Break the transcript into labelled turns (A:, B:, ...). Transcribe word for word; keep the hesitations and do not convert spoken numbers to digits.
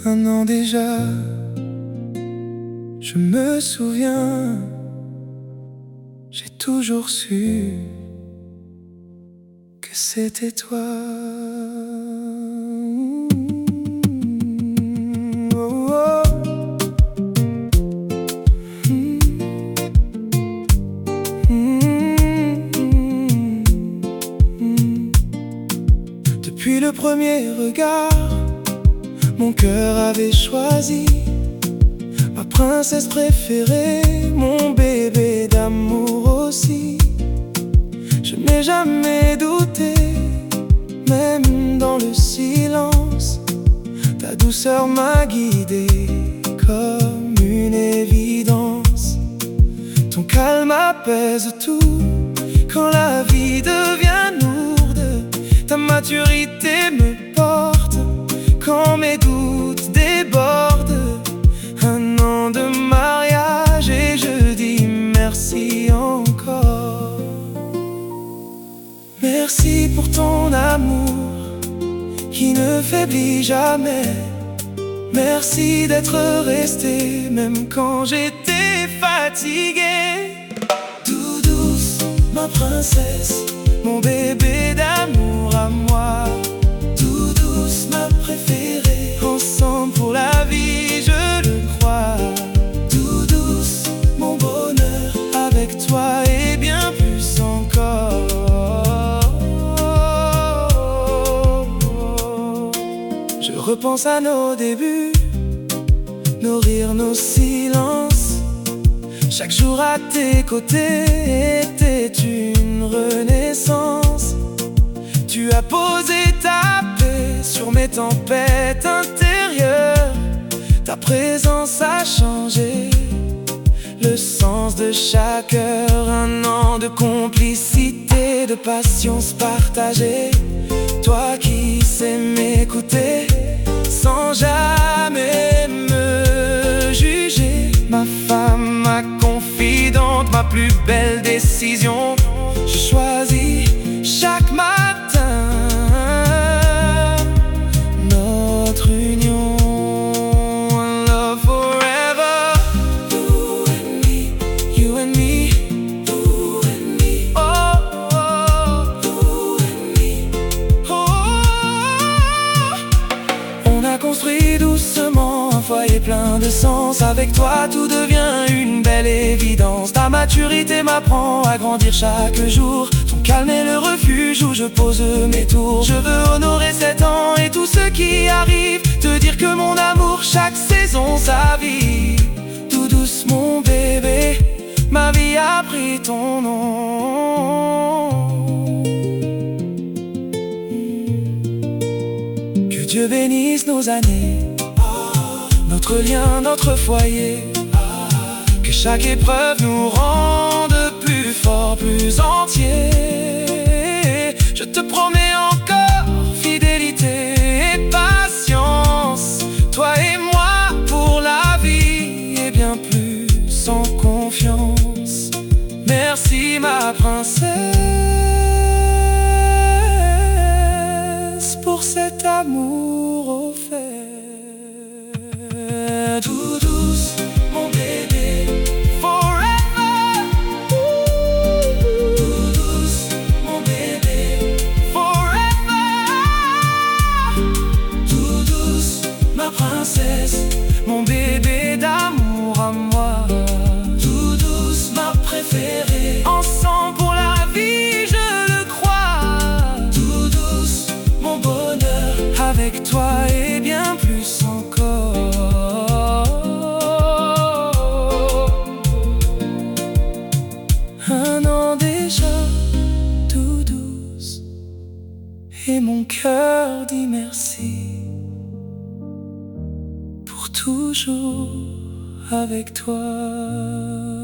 A: Un an déjà, je me souviens, j'ai toujours su que c'était toi. Oh, oh. Mm. Mm. Mm. Depuis le premier regard, mon cœur avait choisi ma princesse préférée, mon bébé d'amour aussi. Je n'ai jamais douté, même dans le silence. Ta douceur m'a guidé comme une évidence. Ton calme apaise tout quand la vie devient lourde. Ta maturité me porte quand mes doutes débordent. Un an de mariage et je dis merci encore. Merci pour ton amour qui ne faiblit jamais. Merci d'être resté même quand j'étais fatigué. Tout douce, ma princesse, mon bébé d'amour à moi. Tout douce, ma préférée, ensemble pour la vie, je le crois. Tout douce, mon bonheur, avec toi et bien plus encore. Je repense à nos débuts, nos rires, nos silences. Chaque jour à tes côtés était une renaissance. Tu as posé ta paix sur mes tempêtes intérieures. Ta présence a changé le sens de chaque heure. Un an de complicité, de patience partagée. Toi qui sais m'écouter sans jamais me juger. Ma femme, ma confidente, ma plus belle décision. Je choisis chaque matin notre union. One love forever. You and me, you and me, you and me. Oh, oh, you and me. Oh, on a construit doucement un foyer plein de sens. Avec toi tout devient une belle évidence. Ta maturité m'apprend à grandir chaque jour. Ton calme est le refuge où je pose mes tours. Je veux honorer cet an et tout ce qui arrive. Te dire que mon amour chaque saison sa vie. Tout douce mon bébé, ma vie a pris ton nom. Que Dieu bénisse nos années, notre lien, notre foyer. Que chaque épreuve nous rende plus forts, plus entiers. Je te promets encore fidélité et patience. Toi et moi pour la vie et bien plus en confiance. Merci ma princesse pour cet amour offert. Tout douce, mon bébé, forever. Tout douce, mon bébé, forever. Tout douce, ma princesse, mon bébé d'amour à moi. Tout douce, ma préférée, ensemble pour la vie, je le crois. Tout douce, mon bonheur, avec toi et bien plus encore. Un an déjà, tout douce, et mon cœur dit merci pour toujours avec toi.